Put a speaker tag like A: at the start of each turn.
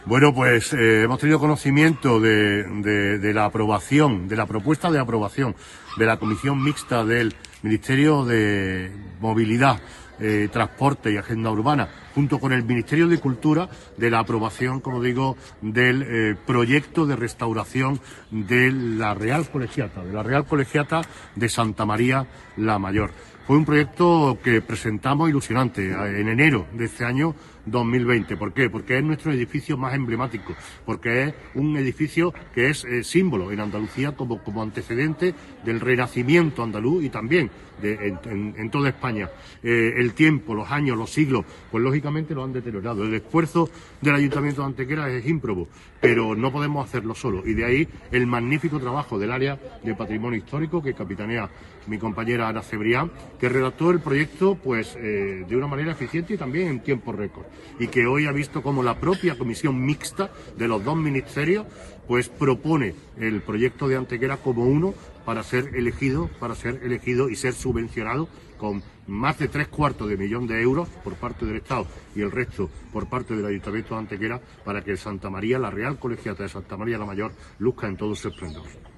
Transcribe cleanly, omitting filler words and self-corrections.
A: Bueno, pues hemos tenido conocimiento de la aprobación, de la propuesta de aprobación de la Comisión Mixta del Ministerio de Movilidad, Transporte y Agenda Urbana, junto con el Ministerio de Cultura, de la aprobación, como digo, del proyecto de restauración de la Real Colegiata de Santa María la Mayor. Fue un proyecto que presentamos ilusionante en enero de este año 2020. ¿Por qué? Porque es nuestro edificio más emblemático, porque es un edificio que es símbolo en Andalucía como antecedente del renacimiento andaluz y también en toda España. El tiempo, los años, los siglos, pues lógicamente lo han deteriorado. El esfuerzo del Ayuntamiento de Antequera es ímprobo, pero no podemos hacerlo solo, y de ahí el magnífico trabajo del área de patrimonio histórico que capitanea mi compañera Ana Cebrián, que redactó el proyecto pues de una manera eficiente y también en tiempo récord, y que hoy ha visto como la propia comisión mixta de los dos ministerios pues propone el proyecto de Antequera como uno para ser elegido y ser subvencionado con más de 3/4 de millón de euros por parte del Estado y el resto por parte del Ayuntamiento de Antequera, para que Santa María, la Real Colegiata de Santa María la Mayor, luzca en todo su esplendor.